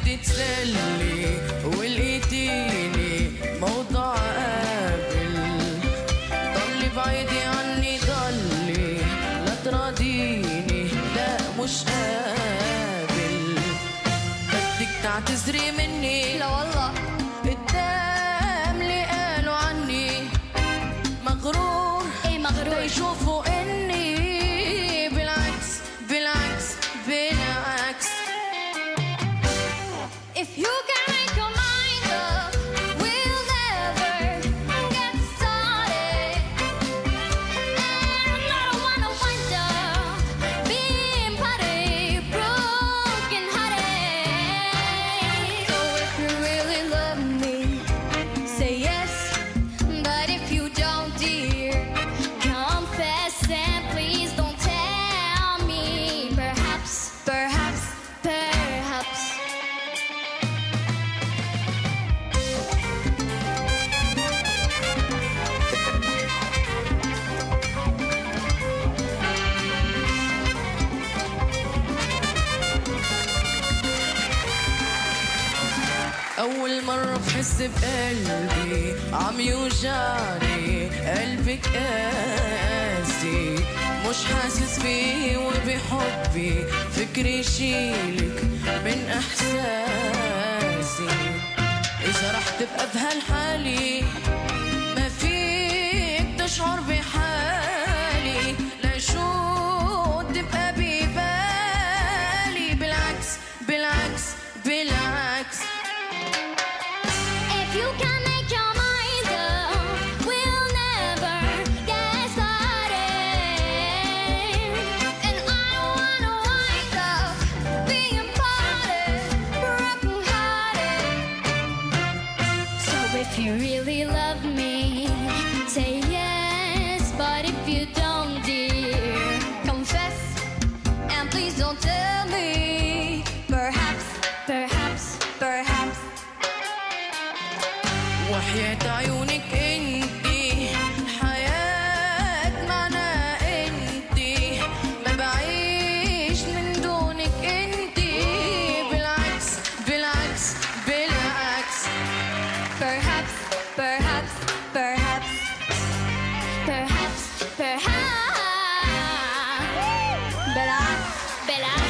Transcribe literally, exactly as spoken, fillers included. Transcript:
تتسلي ولقيتيني موضوع قابل. ضلي بعيدي عني ضلي لا تراضيني لا مش قابل. بدك تعتذري مني لا والله قدام اللي قالوا عني مغرور. ايه مغرور؟ تيشوفوا اني بالعكس بالعكس بالعكس. If you can make your mind up, we'll never get started. And I don't wanna wind up being party broken hearted. So if you really love me, say yes. But if you don't, dear, confess and please don't tell me. Perhaps, perhaps, perhaps. أول مرة بحس بقلبي عم يوجعني قلبك قاسي. مش حاسس فيه وبحبي فكري شيلك من إحساسي. إذا رح تبقى بهالحالي ما فيك تشعر بحالي. لا شو تبقى ببالي بالعكس بالعكس بالعكس. If you can make your mind up, we'll never get started. And I don't wanna wind up being parted, broken hearted. So if you really love me, say yes. But if you don't, dear, confess and please don't tell me. Perhaps, perhaps, perhaps. وحياة عيونك انتي حياة معنا انتي. ما بعيش من دونك انتي. بالعكس بالعكس بالعكس. Perhaps, perhaps, perhaps, perhaps, perhaps. بالعكس بالعكس.